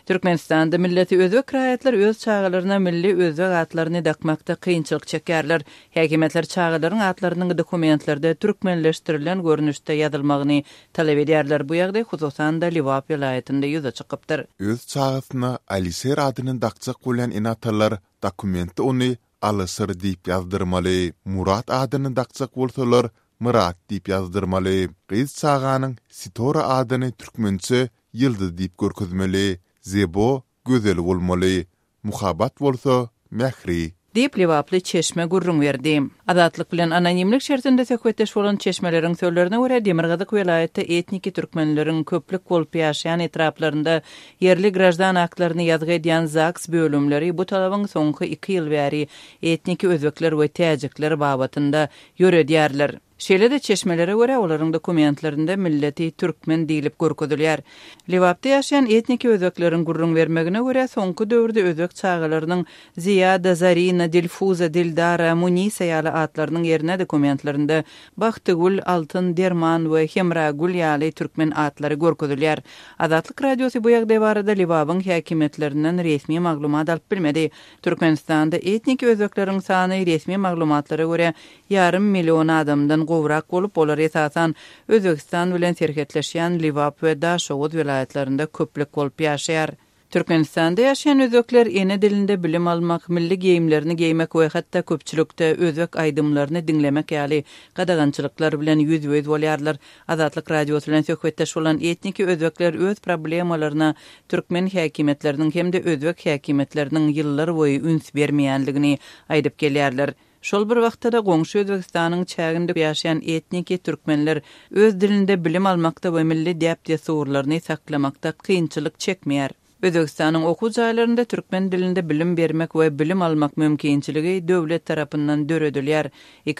Türkmenistanda milleti özbek raýatlar öz çağalaryna milli özbek atlaryny dakmakda kynçylyk çekerler. Häkimetler çağalaryň atlarynyň dokumentlerde türkmenleşdirilen görnüşde ýazylmagyny talap edýärler. Bu ýagdaý hususan da Liwap vilayetinde ýüze çykypdyr. Öz çağasyna Aliser adyny dakjak bolan enatarlar dokumentde ony Alysır diýip ýazdyrmaly. Murat adyny dakjak bolsalar Murat diýip ýazdyrmaly. Gyz çağanyň Sitora adyny türkmençe Yıldız diýip görkezmeli. Zebo gözel bolmaly. Muhabbat bolsa Mehri. Diýip Liwaply çeşme gurrun berdi. Adatlyk bilen anonimlik şertinde söhbetleş bolan çeşmeleriň söýlerine görä Demirgazyk vilayetde etniki türkmenleriň köplük bolup ýaşaýan etraplarynda yerli grajdan haklaryny ýazgy edýän ZAGS bölümleri bu talabyň soňky 2 ýyl bäri etniki özbekler we täjikler babatynda ýöredýärler. Şeýle-de çeşmelere görä olaryň dokumentlerinde milleti türkmen diýilip görkezilýär. Liwapda ýaşaýan etniki özbekleriň gurrun bermegine görä soňky döwürde özbek çağalarynyň Ziyada, Zarina, Dilfuza, Dildara, Munisa ýaly atlarynyň ýerine dokumentlerinde Bagtygul, Altyn, Derman we Hemragul ýaly türkmen atlary görkezilýär. Adatlyk radiosu bu ýagdaý barada Liwapyň häkimetlerinden resmi maglumat alyp bilmedi. Türkmenistanda etniki özbekleriň sany resmi maglumatlara görä 500 million adamdan gowrak bolup olar esasan Özbekistan bilen serhetleşýän Liwap we Daşowut vilayetlerinde köplük bolup ýaşaýar. Türkmenistanda ýaşaýan özbekler ene dilinde bilim almak, milli geyimlerini geymek we hatda köpçülükde özbek aýdymlaryny dinlemek ýaly gadagançylyklar bilen ýüz-ýüz bolýarlar. Azatlyk radiosu bilen söhbetdeş bolan etniki özbekler öz problemalaryna türkmen häkimetleriniň hemde özbek häkimetleriniň ýyllar boýy üns bermeýänligini aýdyp gelýärler. Şol bir wagtda da goňşy Özbekistanyň çäginde ýaşaýan etniki türkmenler öz dilinde bilim almakda we milli däpde soňlaryny saklamakda kynçylyk çekmeýär. Özbekistanyň okuw jaýlarynda türkmen dilinde bilim bermek we bilim almak mümkinçiligi döwlet tarapyndan döredilýär.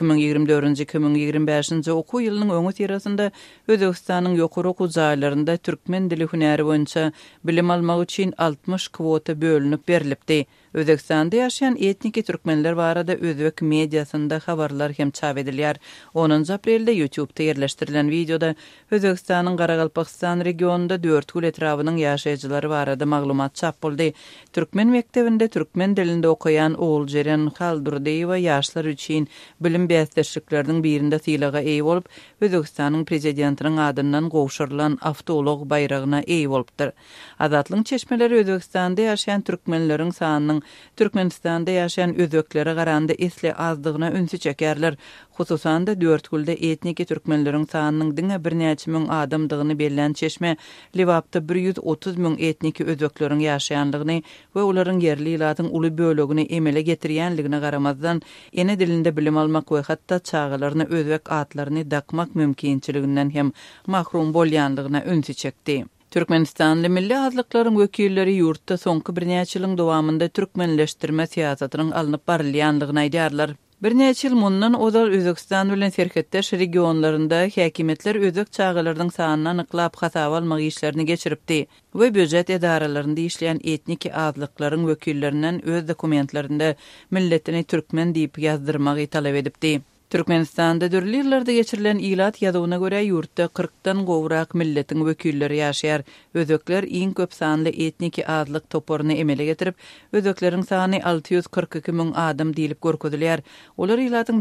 2024-2025 okuw ýylynyň öňü tirasynda Özbekistanyň ýokary okuw jaýlarynda türkmen dili hünäri boýunça bilim almak üçin 60 kwota bölünip berilipdi. Özbekistanda ýaşaýan etniki türkmenler barada özbek mediasynda habarlar hem çap edilýär. 10 aprelde YouTube'da ýerleşdirilen videoda Özbekistanyň Garagalpakstan regionunda 4 gül etrabynyň ýaşaýjylary barada maglumat çap boldy. Türkmen mektebinde türkmen dilinde okuyan Oğulceren Haldurdeýewa ýaşlar üçin bilim bäsleşikleriniň birinde sylaga eý bolup, Özbekistanyň prezidentiniň adyndan gowşurylan avtolog bayragyna eý bolupdyr. Azatlyň çeşmeleri Özbekistanda ýaşaýan türkmenleriň sanynyň Türkmenistanda ýaşaýan özbeklere garanda esle azdygyna ünsü çekerler. Hususan da 4 gülde etniki türkmenleriň sanynyň diňe birnäçe müň adamdygyny bellän çeşme Liwapda 130 müň etniki özbekleriň ýaşaýanlygyny we olaryň yerli ýylatyň uly bölegini emele getirýänligine garamazdan ene dilinde bilim almak we hatda çağalaryny özbek atlaryny dakmak mümkinçiliginden hem mahrum bolýanlygyna ünsü çekdi. Türkmenistanly milli azlyklaryň wekilleri ýurtda soňky birnäçe ýylyň dowamında türkmenleşdirme siýasatynyň alınıp barylýanlygyny aýdýarlar. Birnäçe ýyl mundan ozal Özbekistan bilen serhetdeş regionlarynda häkimetler özbek çağalarynyň sanyny anyklap hasaba almak işlerini geçiripdi we böjet edaralarynda işleýän etniki azlyklaryň wekillerinden öz dokumentlerinde milletini türkmen diýip ýazdyrmagy talap edipdi. Türkmenistanda dörli ýyllarda geçirilen ilat ýazywyna görä ýurtda 40-dan gowrak milletiň wekilleri ýaşaýar. Özbekler iň köp sanly etniki azlyk toporuny emele getirip, özbekleriň sany 642 müň adam diýilip görkezilýär. Olar ýylatyň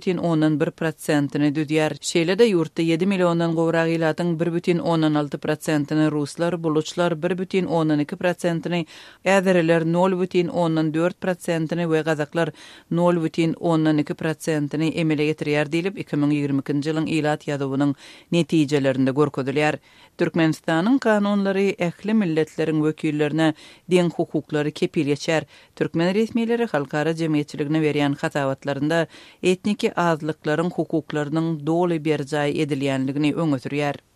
9,1%-ni düzýär. Şeýle-de ýurtda 7 milliondan gowrak ýylatyň 1,16%-ni ruslar, buluçlar 1,12%-ni, äzereler 0,4%-ni we gazaklar 0,12%-ni emele getirýär diýilip 2022-nji ýylyň ilat ýazywynyň netijelerinde görkezilýär. Türkmenistanyň kanunlary ähli milletleriň wekillerine deň hukuklary kepil geçer. Türkmen resmiýetleri halkara jemgyýetçiligine berýän hatawatlarynda etniki azlyklaryň hukuklarynyň doly berjaý edilýänligini öňe sürýär.